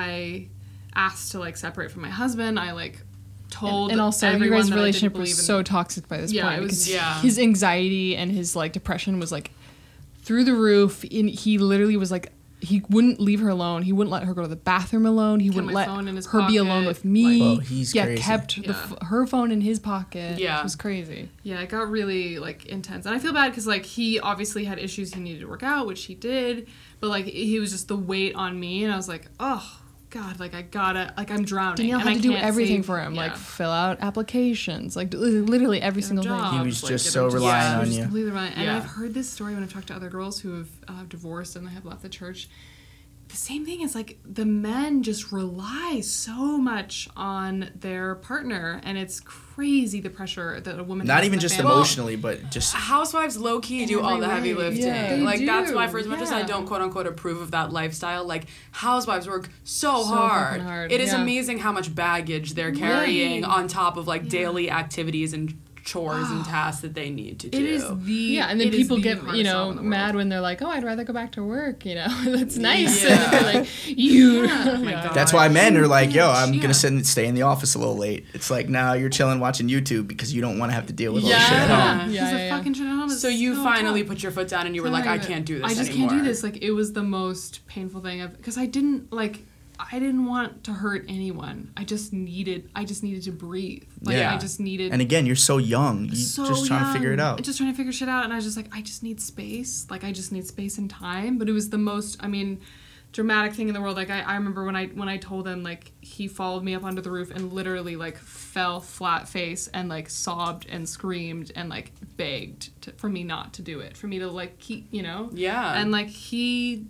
I asked to like separate from my husband. I like told and also your everyone guys' that I didn't relationship believe was in- so toxic by this Yeah, point it was- because yeah. his anxiety and his like depression was like through the roof. And he literally was like he wouldn't leave her alone. He wouldn't let her go to the bathroom alone. He wouldn't my let phone in his her be alone pocket, with me. like- Whoa, he's yeah, crazy. kept the Yeah. f- her phone in his pocket. Yeah. It was crazy. Yeah, it got really like intense, and I feel bad because like he obviously had issues he needed to work out, which he did, but like he was just the weight on me, and I was like, oh god, like I gotta, like I'm drowning. Danielle and had I to do can't everything save- for him, like yeah. fill out applications, like li- literally every Get him single thing. He jobs, was like, just get so him reliant he was on just you. completely reliant. And Yeah. I've heard this story when I've talked to other girls who have uh, divorced and they have left the church. The same thing is like the men just rely so much on their partner, and it's crazy the pressure that a woman Not has in even the just family. emotionally, but just Housewives low key do all every the heavy way. lifting. Yeah. They Like that's do, why for as much as I yeah. don't quote unquote approve of that lifestyle, like housewives work so, So hard. fucking hard, It is yeah. amazing how much baggage they're carrying Right. on top of like daily activities and chores and tasks that they need to do. It is the Yeah, and then it is people the get hardest you job know in the world. mad when they're like, "Oh, I'd rather go back to work." You know, that's nice. Yeah. And they're like, you. Oh my God. that's why men are like, yo, I'm Yeah. gonna sit and stay in the office a little late. It's like, now you're chilling watching YouTube because you don't want to have to deal with all this shit at Yeah. home. Yeah, Because the yeah, yeah. fucking shit at home is So you so finally tough. put your foot down and you were like, I can't do this I just anymore. can't do this. Like it was the most painful thing because I didn't like I didn't want to hurt anyone. I just needed I just needed to breathe. Like Yeah. I just needed And again, you're so young. You so just trying to figure it young, out. Just trying to figure shit out, and I was just like, I just need space. Like I just need space and time. But it was the most, I mean, dramatic thing in the world. Like I, I remember when I when I told him like he followed me up onto the roof and literally like fell flat face and like sobbed and screamed and like begged to, for me not to do it, for me to like keep, you know. Yeah. And like he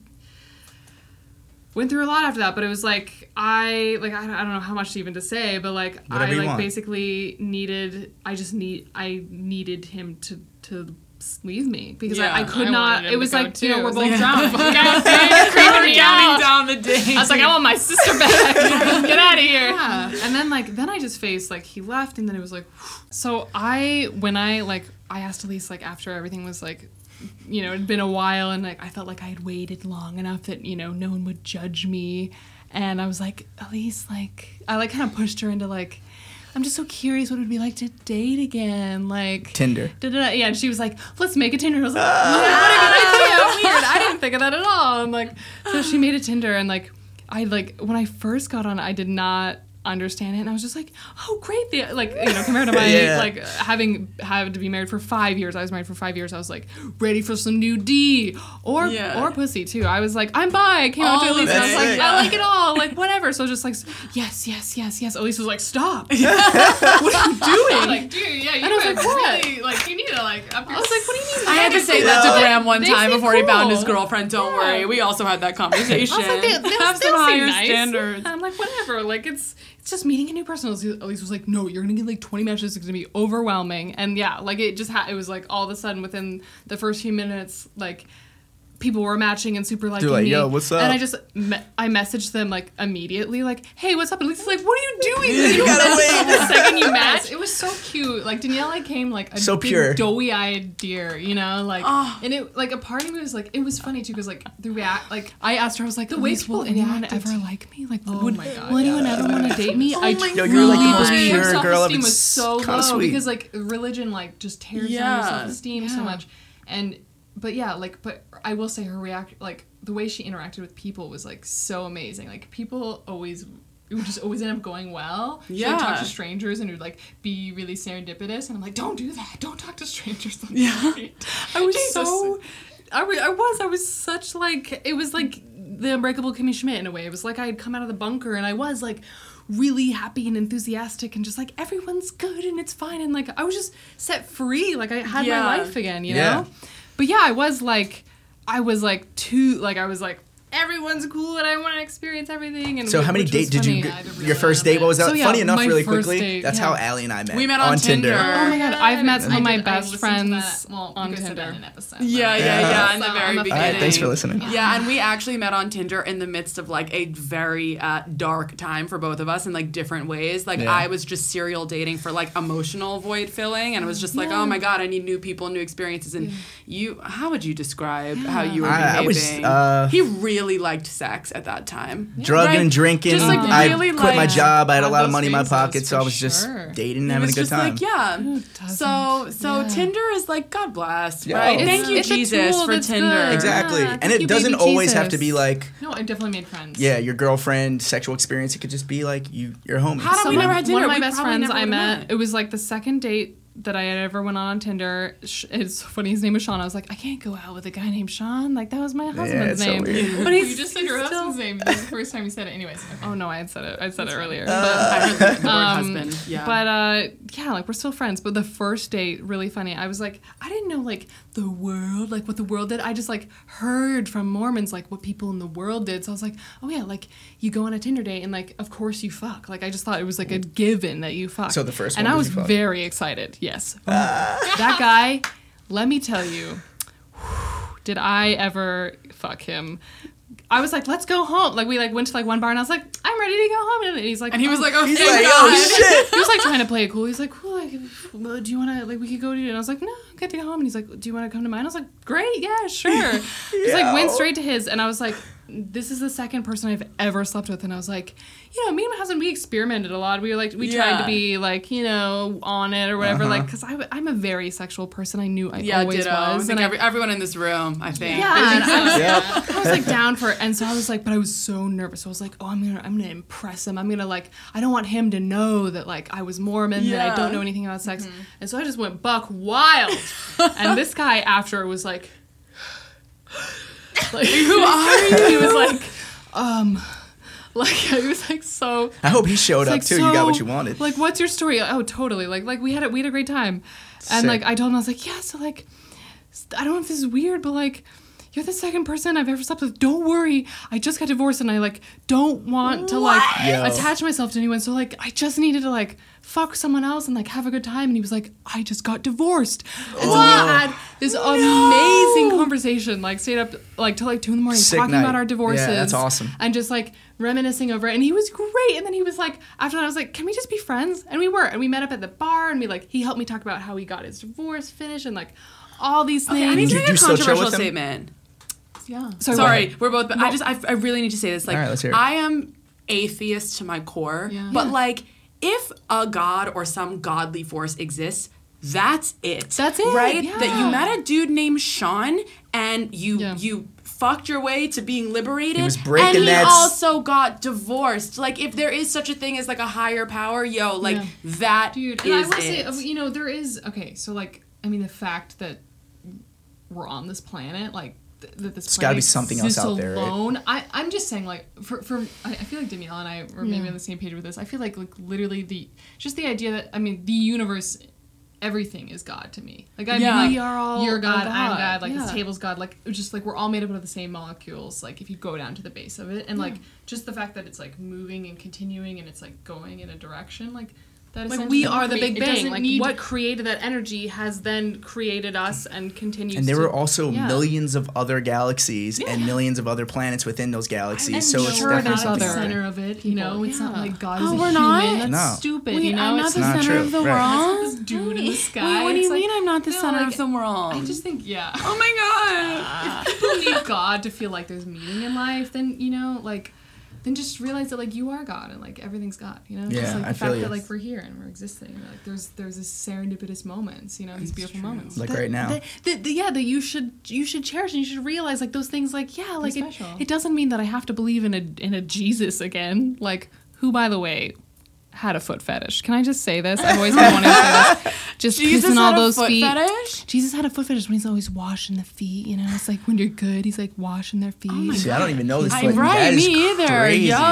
went through a lot after that, but it was like I like I don't, I don't know how much even to say, but like Whatever I you like want. basically needed I just need I needed him to to leave me because Yeah, I, I could I not. wanted him It was to go like too. you know I we're was both like, drowning. Counting out. down the days. I was like, I want my sister back. Get out of here. Yeah. And then like then I just faced like he left and then it was like so I when I like I asked Elise like after everything was like you know it'd been a while and like I felt like I had waited long enough that you know no one would judge me and I was like Elise like I like kind of pushed her into like I'm just so curious what it would be like to date again like Tinder. da-da-da. Yeah, and she was like, let's make a Tinder. I was like, what, what a good idea. Weird. I didn't think of that at all. And like, so she made a Tinder, and like, I like when I first got on, it, I did not understand it, and I was just like, oh great, the, like you know, compared to my Yeah. like having had to be married for five years. I was married for five years. I was like ready for some new D or Yeah. or pussy too. I was like, I'm bi. I came out to All Elise, and I was That's like, it. I like it all, like whatever. So just like, yes, yes, yes, yes. Elise was like, stop. What are you doing? Like, dude, yeah, you And I was were like, what? really, like, you need to, like, up your I was like, what do you mean? I had to say Yeah. that to Graham one They time seem before he found cool. his girlfriend. Don't Yeah. worry, we also had that conversation. I was like, they, they, Have they some seem higher nice. standards. And I'm like, whatever. Like, it's it's just meeting a new person. Elise was like, no, you're gonna get like twenty matches. It's gonna be overwhelming. And yeah, like it just ha- it was like all of a sudden within the first few minutes, like people were matching and super liking like, me. yo, what's up? And I just, me- I messaged them like immediately, like, hey, what's up? And Lisa's like, what are you doing? You gotta wait. The second you match, it was so cute. Like Danielle came like a So big pure. doughy-eyed deer, you know, like, Oh. and it like a part of me was like, it was funny too because like the react, like I asked her, I was like, The way Elise, will people anyone reacted ever to- like me? Like, Oh would, my God, will anyone yeah. ever want to date me? Oh I my Yo, you're like the most truly- pure my girl self-esteem ever. was so Kinda low sweet. because like religion like just tears down your Yeah. self-esteem so Yeah. much, and but yeah, like, but I will say her react, like the way she interacted with people was like so amazing. Like people always, it would just always end up going well. She would talk Yeah. to strangers and it would like be really serendipitous, and I'm like, don't do that. Don't talk to strangers. That's Yeah. great. I was Jesus. so. I, wa- I was, I was such like, it was like the Unbreakable Kimmy Schmidt in a way. It was like I had come out of the bunker and I was like really happy and enthusiastic and just like everyone's good and it's fine and like I was just set free. Like I had Yeah. my life again, you Yeah. know? But yeah, I was like, I was like too, like I was like, everyone's cool and I want to experience everything. And So wh- how many which was date did you? funny. g- Yeah, I had to your reel first it in a date? What was that? So, yeah, Funny enough, my really first quickly. date, That's yeah. how Allie and I met. We met on Tinder. Oh my god, I've met some I of my did- I best listened to friends that. Well, on you guys said that Tinder. in an episode. Yeah, yeah, Yeah. yeah. In the So, very I'm a fan. beginning. All right, thanks for listening. Yeah, and we actually met on Tinder in the midst of like a very uh, dark time for both of us in like different ways. Like Yeah. I was just serial dating for like emotional void filling, and it was just like, oh my god, I need new people, new experiences. And you, how would you describe how you were I- I behaving? was, uh, he really liked sex at that time. Drugging, Right? drinking. Just like I really quit my like job. I had a had lot of those money in my phases, pocket, so I for was just sure. dating, It having a was good just time. like, yeah. doesn't? So, so Yeah. Tinder is like, God bless, Yeah. right? It's- Thank you, it's a Jesus, tool for that's Tinder. good. Exactly, Yeah, and thank it you, doesn't baby always have to Jesus. be like, No, I definitely made friends. yeah, your girlfriend, sexual experience. It could just be like you, your homies. How do we Someone- never had dinner? One of my We best probably friends never I would've met, met. it was like the second date that I had ever went on on Tinder. Sh- It's funny, his name was Sean. I was like, I can't go out with a guy named Sean. Like, that was my husband's it's so name. weird. But he's You just said your still- husband's name. This is the first time you said it. Anyways. Okay. Oh, no, I had said it. I said it earlier. I heard the word Um, husband. Yeah. But uh, yeah, like we're still friends. But the first date, really funny. I was like, I didn't know like the world, like what the world did. I just like heard from Mormons like what people in the world did. So I was like, oh yeah, like you go on a Tinder date and like of course you fuck. Like I just thought it was like a given that you fuck. So the first and one, I did was you fuck? very excited. Yes, that guy. Let me tell you, did I ever fuck him? I was like, let's go home. Like we like went to like one bar and I was like, I'm ready to go home. And he's like, and he was "Oh." like, oh, He's thank like, God. oh shit. He was like trying to play it cool. He's like, cool. Like, well, do you want to like we could go to? And I was like, no, I'm good to go home. And he's like, do you want to come to mine? I was like, great, yeah, sure. He's like went Yo. straight to his, and I was like, this is the second person I've ever slept with. And I was like, you know, me and my husband, we experimented a lot. We were like, we tried Yeah. to be like, you know, on it or whatever. Uh-huh. Like, cause I, I'm a very sexual person. I knew I Yeah, always ditto. I was. think and I- every, everyone in this room, I think. yeah, and I was, Yep. I was like down for it, and so I was like, but I was so nervous. So I was like, oh, I'm gonna, I'm gonna impress him. I'm gonna like, I don't want him to know that like I was Mormon, that I Yeah. don't know anything about sex, and so I just went buck wild. And this guy after was like, like who are you? He was like, um. Like he was like so. I hope he showed It's up like, too. You got what so, you wanted. Like, what's your story? Oh, totally. Like, like we had a, we had a great time, and Sick. like I told him I was like, yeah. So like, I don't know if this is weird, but like, you're the second person I've ever slept with. Don't worry, I just got divorced, and I like don't want to like Yo. attach myself to anyone. So like, I just needed to like fuck someone else and like have a good time. And he was like, I just got divorced, and so we had this amazing conversation. Like stayed up like till like two in the morning Sick talking night. about our divorces. Yeah, that's awesome. And just like reminiscing over it. And he was great. And then he was like, after that, I was like, can we just be friends? And we were. And we met up at the bar and we like, he helped me talk about how he got his divorce finished and like all these things. Okay, I need to You make do a still chill controversial with him? statement. yeah. Sorry, we're both. But I just, I, I really need to say this. Like, All right, let's hear it. I am atheist to my core, Yeah. but like, if a god or some godly force exists, that's it. That's it, right? yeah. That you met a dude named Sean, and you Yeah. you fucked your way to being liberated. He was breaking and he that s- also got divorced. Like, if there is such a thing as like a higher power, yo, like Yeah. that Dude, and I is want to it. say, you know, there is, okay, so like, I mean, the fact that we're on this planet, like, th- that this There's gotta be planet something else exists out there, right? alone. I, I'm just saying, like, for, for I, I feel like Danielle and I are maybe Yeah. on the same page with this. I feel like, like, literally the, just the idea that, I mean, the universe, everything is God to me. Like, I Yeah. we We are all you're God, a I'm God. God, like, Yeah. this table's God, like, it's just like, we're all made up of the same molecules, like, if you go down to the base of it. And, like, just the fact that it's, like, moving and continuing and it's, like, going in a direction, like, That Like we are the cre- Big it Bang. doesn't Like need- what created that energy has then created us and continues. And there to, were also yeah. millions of other galaxies and millions of other planets within those galaxies. And so it's sure, definitely there's something the out there. center of it. You know, it's not Yeah. like God Oh, is a we're human. not? That's No. stupid. Wait, you know, I'm not it's the not center true. of the Right. world. this dude in the sky. Wait, what do It's you like- mean I'm not the no, center like, of the world? I just think, yeah. oh my god. People need God to feel like there's meaning in life. Then you know, like, then just realize that like you are God and like everything's God. You know, Yeah, just like I the feel fact you. that like we're here and we're existing. Like there's there's this serendipitous moments. You know, these beautiful moments. Like That- right now. that- that- that- yeah, that you should you should cherish and you should realize like those things. Like yeah, like it, special. it doesn't mean that I have to believe in a in a Jesus again. Like who, by the way, had a foot fetish. Can I just say this? I've always been wanting to say this. Just Jesus kissing all had a those foot feet. fetish? Jesus had a foot fetish when he's always washing the feet. You know, it's like when you're good, he's like washing their feet. See, I don't even know this. I'm Like, right, that is me either. crazy. Yo,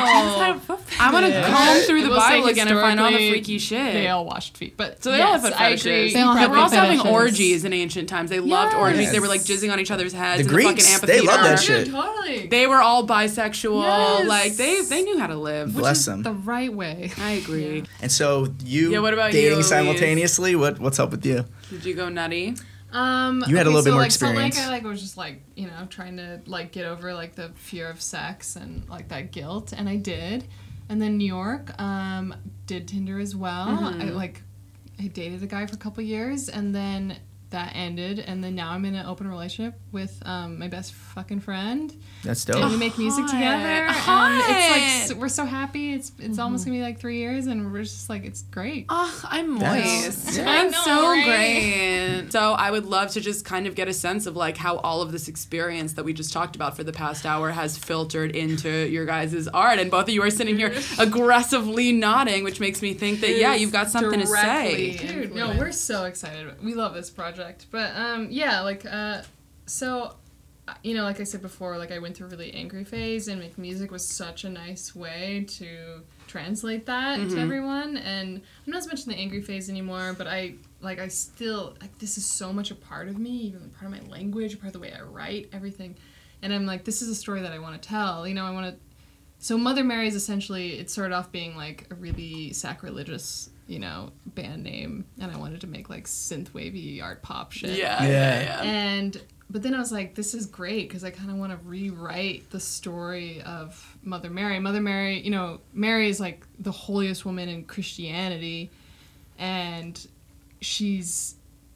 I want to Yeah. comb through I the will say Bible again and find all the historically, freaky shit. They all washed feet, but So they yes, all have foot I fetishes. agree. They all They have were foot also having fetishes. orgies in ancient times. They loved Yes. orgies. They were like jizzing on each other's heads The in the fucking Greeks, they amphitheater. love that Dude, shit. totally. They were all bisexual. Yes. Like they they knew how to live. Bless Which is them. the right way. I agree. And so you Yeah, what about you, dating Elise? simultaneously? What what's up with you? Did you go nutty? Um, You had a little so, bit more like, So experience. like I like was just like you know trying to like get over like the fear of sex and like that guilt, and I did. And then New York, um, did Tinder as well. Mm-hmm. I like I dated a guy for a couple years, and then that ended, and then now I'm in an open relationship with um, my best fucking friend. That's And we dope. make music Hot. together. And it's Hot. like so, we're so happy. It's it's almost gonna be like three years, and we're just like it's great. Oh, I'm That's- moist. yeah. That's I know, so right? great. So I would love to just kind of get a sense of like how all of this experience that we just talked about for the past hour has filtered into your guys' art. And both of you are sitting here aggressively nodding, which makes me think that yeah, you've got something to Directly say. Dude, no, we're so excited. We love this project. But um, yeah, like uh, so, uh, you know, like I said before, like I went through a really angry phase, and make music was such a nice way to translate that Mm-hmm. to everyone. And I'm not as much in the angry phase anymore, but I like I still like this is so much a part of me, even part of my language, part of the way I write, everything. And I'm like, this is a story that I want to tell. You know, I want to. So Mother Mary is essentially, it started off being like a really sacrilegious, you know, band name, and I wanted to make like synth wavy art pop shit. Yeah, Yeah. yeah, yeah. And but then I was like, this is great because I kind of want to rewrite the story of Mother Mary. Mother Mary, you know, Mary is like the holiest woman in Christianity, and she's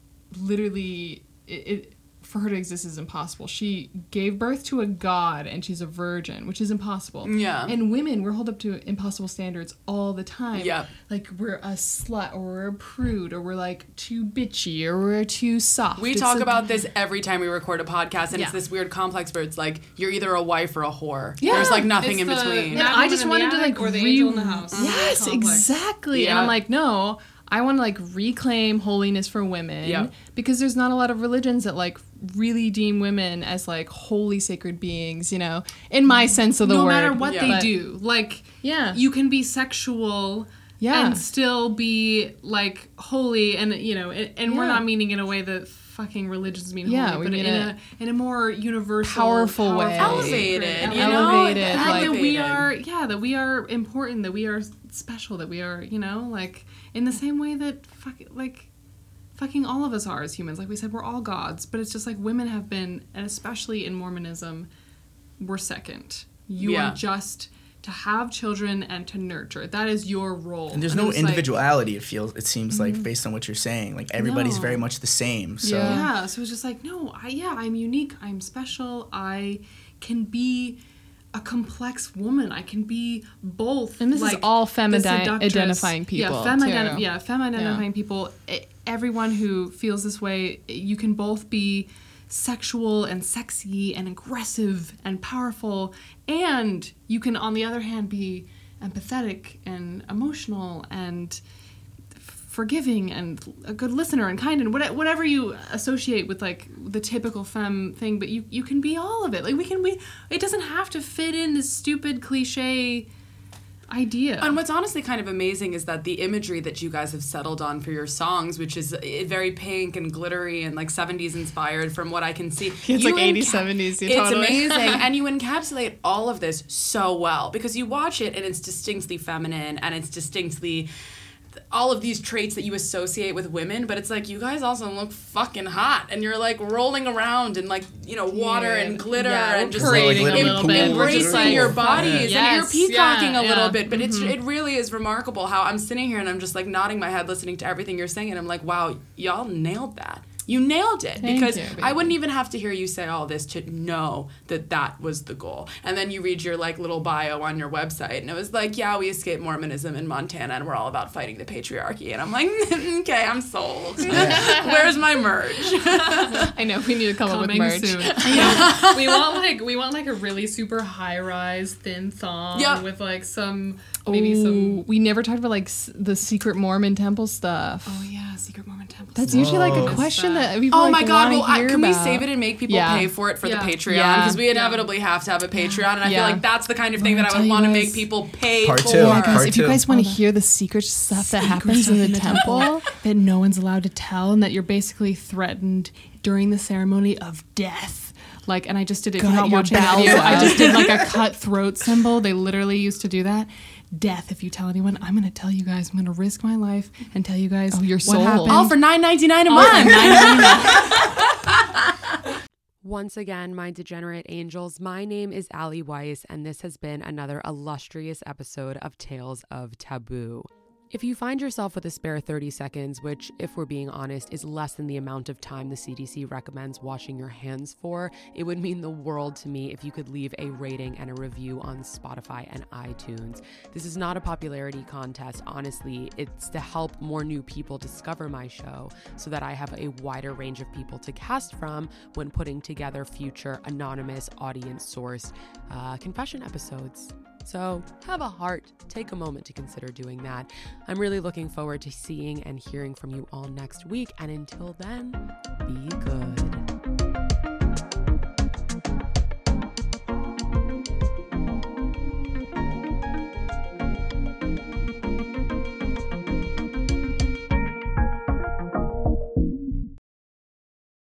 literally it. it for her to exist is impossible. She gave birth to a god and she's a virgin, which is impossible. Yeah. And women, we're held up to impossible standards all the time. Yep. Like we're a slut or we're a prude or we're like too bitchy or we're too soft. We It's talk like- about this every time we record a podcast, and Yeah. it's this weird complex where it's like you're either a wife or a whore. Yeah. There's like nothing It's in the- between. And Mad I woman just in the wanted to attic like or the re- angel in the house. Yes, Complex. exactly. And Yeah. I'm like, no, I want to like reclaim holiness for women Yeah. because there's not a lot of religions that like really deem women as like holy sacred beings, you know, in my sense of the no word. matter what Yeah. they But- do, like Yeah. you can be sexual Yeah. and still be like holy, and you know, and, and we're Yeah. not meaning in a way that fucking religions mean Yeah, holy, we but mean in it- a in a more universal, Powerful way. Elevated, sacred, you know? Elevated, that, like- that we Elevated. are, yeah, that we are important, that we are special, that we are, you know, like in the same way that fuck, like fucking all of us are as humans. Like we said, we're all gods, but it's just like women have been, and especially in Mormonism, we're second. You Yeah. are just to have children and to nurture. That is your role. And there's it no was like- individuality. It feels. It seems like based on what you're saying, like everybody's No. very much the same. So Yeah. Yeah, so it's just like, no, I yeah, I'm unique, I'm special, I can be a complex woman. I can be both. And this is like, all the femme ide- seductress- identifying people, Yeah, femme, too. identi- yeah, femme identifying people. E- Everyone who feels this way, you can both be sexual and sexy and aggressive and powerful, and you can, on the other hand, be empathetic and emotional and forgiving and a good listener and kind and what- whatever you associate with like the typical femme thing, but you you can be all of it. Like we can be. It doesn't have to fit in this stupid cliche idea. And what's honestly kind of amazing is that the imagery that you guys have settled on for your songs, which is eh, very pink and glittery and like seventies inspired from what I can see. It's you like eighties, enca- seventies, yeah, It's totally. amazing. And you encapsulate all of this so well because you watch it and it's distinctly feminine and it's distinctly all of these traits that you associate with women, but it's like you guys also look fucking hot, and you're like rolling around in like you know water Yeah. and glitter Yeah, and we're just parading like a little bit. We're embracing just like, your bodies, yes, and you're peacocking yeah, a little yeah. bit. But it's Mhm. it really is remarkable how I'm sitting here and I'm just like nodding my head, listening to everything you're saying, and I'm like, wow, y'all nailed that. You nailed it. Thank because you, I baby. wouldn't even have to hear you say all this to know that that was the goal. And then you read your like little bio on your website, and it was like, yeah, we escaped Mormonism in Montana, and we're all about fighting the patriarchy. And I'm like, okay, I'm sold. Where's my merch? I know we need to come up with Coming merch. soon. Yeah. we want like we want like a really super high rise thin thong Yep. with like some maybe Ooh, some. we never talked about like s- the secret Mormon temple stuff. Oh yeah, secret Mormon temple. That's usually like Whoa. a question What's that people Oh like, my God! wanna Well, I, hear can we about. save it and make people Yeah. pay for it for Yeah. the Patreon? Yeah. Because we inevitably have to have a Patreon, and I Yeah. feel like that's the kind of thing Wanna that I tell would you want to guys- make people pay Part for. two, Yeah, guys, Part if you two. guys want to hear the secret stuff that happens in the temple that no one's allowed to tell, and that you're basically threatened during the ceremony of death. Like, and I just did it. If you're Gut not your watching the bowels video, I out. just did like a cut throat symbol. They literally used to do that. Death. If you tell anyone, I'm going to tell you guys. I'm going to risk my life and tell you guys Oh, your what soul. happened. All for nine ninety-nine a All for month. nine ninety-nine. Once again, my degenerate angels, my name is Allie Weiss, and this has been another illustrious episode of Tales of Taboo. If you find yourself with a spare thirty seconds, which, if we're being honest, is less than the amount of time the C D C recommends washing your hands for, it would mean the world to me if you could leave a rating and a review on Spotify and iTunes. This is not a popularity contest, honestly. It's to help more new people discover my show so that I have a wider range of people to cast from when putting together future anonymous audience-sourced uh, confession episodes. So have a heart. Take a moment to consider doing that. I'm really looking forward to seeing and hearing from you all next week. And until then, be good.